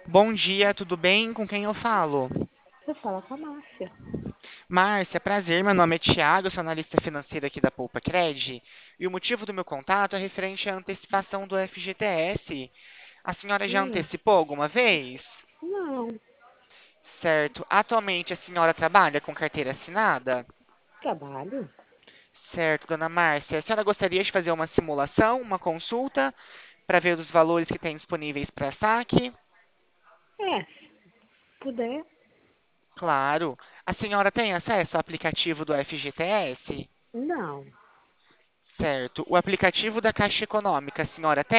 Bom dia, tudo bem? Com quem eu falo? Você fala com a Márcia. Márcia, prazer, meu nome é Thiago, sou analista financeiro aqui da Poupa Cred. E o motivo do meu contato é referente à antecipação do FGTS. A senhora já Hum, antecipou alguma vez? não, Certo. Atualmente a senhora trabalha com carteira assinada? trabalho. Certo, dona Márcia. A senhora gostaria de fazer uma simulação, uma consulta, para ver os valores que tem disponíveis para saque? É, se puder. Claro. A senhora tem acesso ao aplicativo do FGTS? Não, Certo. O aplicativo da Caixa Econômica, a senhora tem?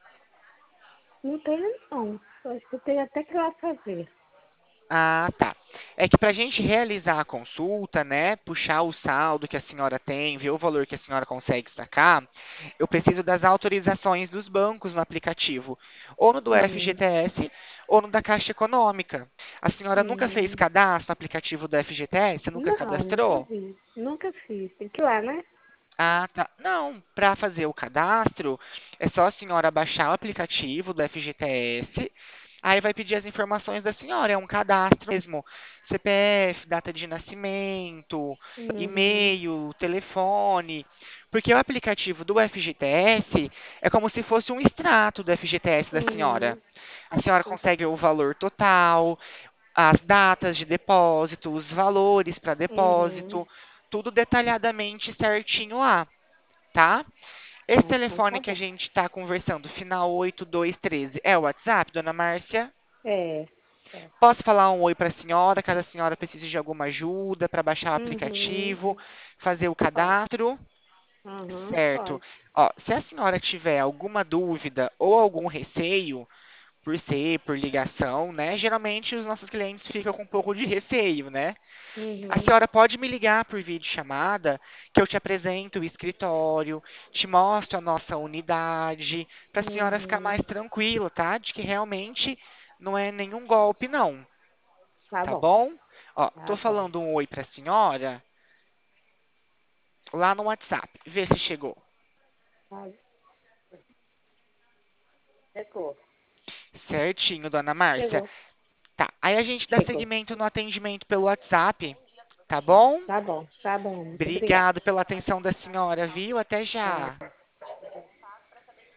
não tenho não. Eu acho que eu tenho até que ir lá fazer. Ah, tá. É que para a gente realizar a consulta, né, puxar o saldo que a senhora tem, ver o valor que a senhora consegue sacar, eu preciso das autorizações dos bancos no aplicativo, ou no do Hum, FGTS, ou no da Caixa Econômica. A senhora nunca fez hum, cadastro no aplicativo do FGTS? Nunca não, nunca cadastrou? vi. Nunca fiz. Tem que ir lá, né? Ah, tá. Não, para fazer o cadastro, é só a senhora baixar o aplicativo do FGTS. Aí vai pedir as informações da senhora. É um cadastro mesmo. CPF, data de nascimento, Uhum, e-mail, telefone. Porque o aplicativo do FGTS é como se fosse um extrato do FGTS da senhora. uhum, A senhora consegue ver o valor total, as datas de depósito, os valores para uhum. depósito, tudo detalhadamente certinho lá, tá? Esse Ah, então telefone tá que a bom. gente está conversando, final 8213, é o WhatsApp, dona Márcia? É, é. Posso falar um oi para a senhora, caso a senhora precise de alguma ajuda para baixar o Uhum, aplicativo, fazer o pode. cadastro? Uhum, Certo. pode. Ó, se a senhora tiver alguma dúvida ou algum receio, por ser por ligação, né? Geralmente os nossos clientes ficam com um pouco de receio, né? A Uhum, senhora pode me ligar por videochamada, que eu te apresento o escritório, te mostro a nossa unidade, para a senhora ficar uhum. mais tranquila, tá? De que realmente não é nenhum golpe, não, Tá tá bom, bom? Ó, tô tá bom. falando um oi para a senhora lá no WhatsApp. Vê se chegou. Tá. Chegou. Certinho, dona Márcia. Chegou. Tá. Aí a gente dá Chegou. seguimento no atendimento pelo WhatsApp, tá bom? Tá bom, tá bom. Muito obrigada. Obrigado pela atenção da senhora, viu? Até Tá. já.